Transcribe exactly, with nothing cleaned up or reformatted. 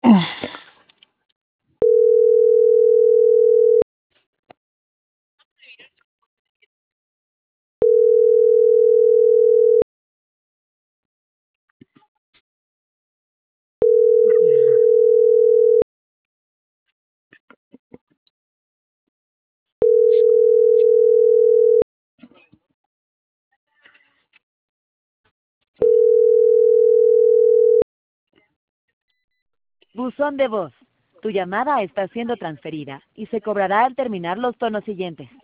Buzón de voz. Tu llamada está siendo transferida y se cobrará al terminar los tonos siguientes.